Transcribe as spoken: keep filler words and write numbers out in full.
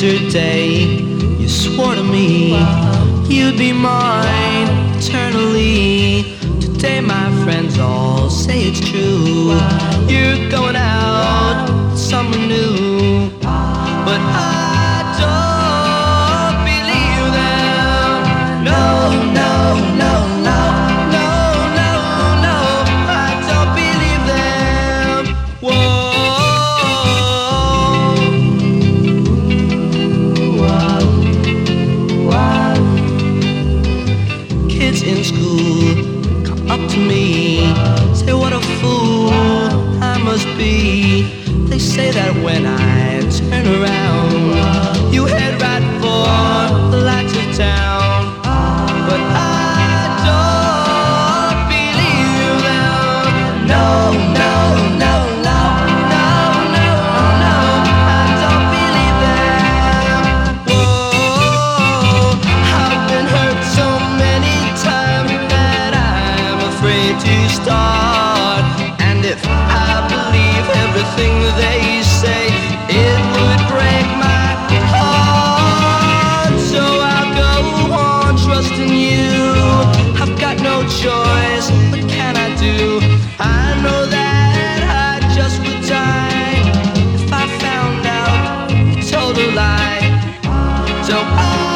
Yesterday, you swore to me you'd be mine eternally. Today, my friends all say it's true. You're going out with someone new, but I don't believe them. No, no, no, no, no, no, no. I don't believe them. Whoa. Kids in school come up to me, say what a fool I must be. They say that when I turn around, you head right for the lights of town, but I don't believe them. No, no, no, no, no, no, no, I don't believe them. Whoa, I've been hurt so many times that I'm afraid to start. And if I believe everything they say, it would break my heart. So I'll go on trusting you. I've got no choice, what can I do? I know that I just would die if I found out you told a lie. So I